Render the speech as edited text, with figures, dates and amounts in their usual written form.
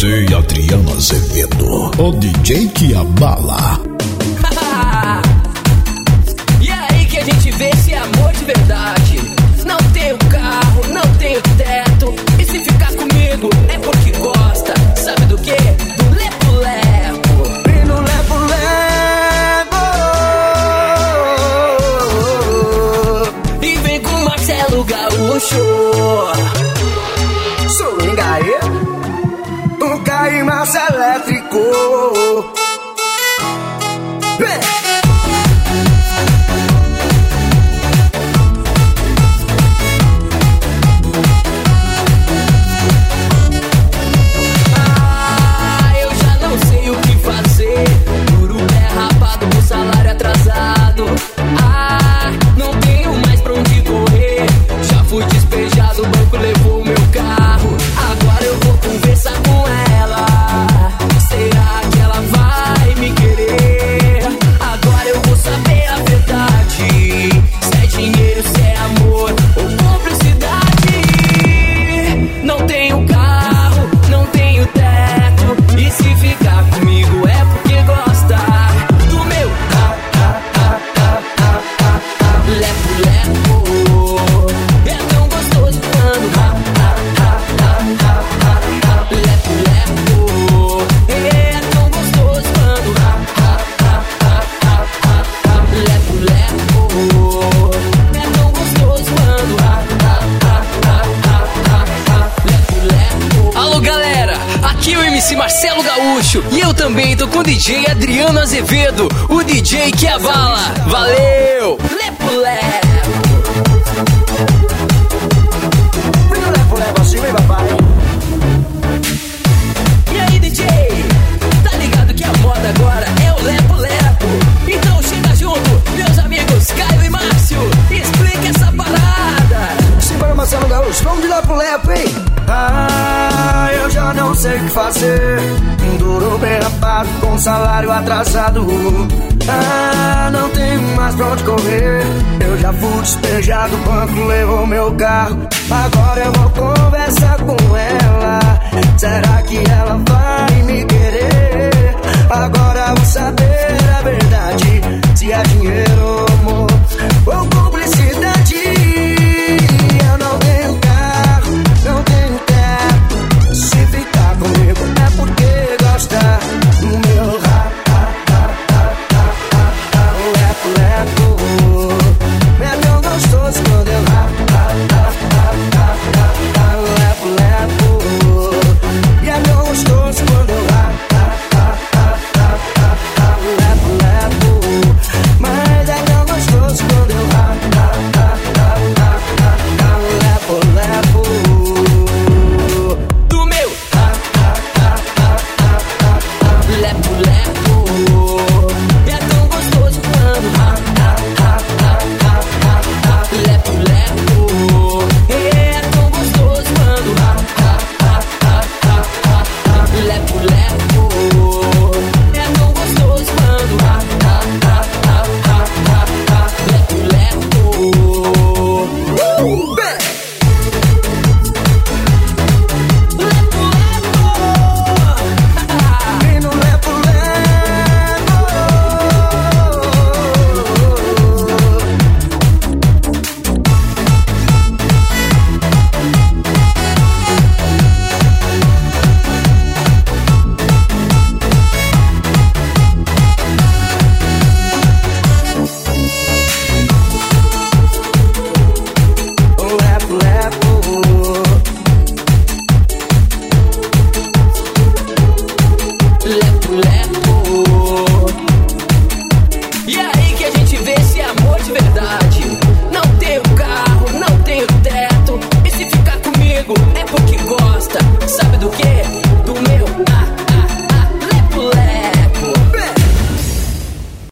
DJ Adriano Azevedo, o DJ que abala. E aí que a gente vê se é amor de verdade. Não tenho carro, não tenho teto, e se ficar comigo é porque gosta. Sabe do quê? Do lepo-lepo. E no lepo-lepo. E vem com Marcelo Gaúcho. Swingaê, um caimaço elétrico. Eu já não sei o que fazer. Duro pé rapado com salário atrasado. Não tenho mais pra onde correr. Já fui despejado, o banco levou o meu carro. Agora eu vou conversar com ela. Será que ela vai me querer? Agora eu vou saber a verdade. Se é dinheiro, se é amor ou cumplicidade. Não tenho carro, não tenho teto, e se ficar comigo é porque gosta do meu lepo-lepo. É tão gostoso quando lepo-lepo. É tão gostoso quando lepo-lepo. É tão gostoso quando lepo-lepo. Alô galera, aqui é o MC Marcelo Gaúcho e eu também tô com o DJ Adriano Azevedo, o DJ que abala. Valeu! Lepo-lepo. Vem no lepo-lepo assim, vem papai. E aí DJ, tá ligado que a moda agora é o lepo-lepo? Então chega junto, meus amigos Caio e Márcio, explica essa parada. Simbora, Marcelo Gaúcho, vamos de lepo-lepo, hein? Eu já não sei o que fazer. Duro bem rapado com salário atrasado. Não tenho mais pra onde correr. Eu já fui despejado, o banco levou meu carro. Agora eu vou conversar com ela. Será que ela vai me querer? Agora eu vou saber a verdade. Se é dinheiro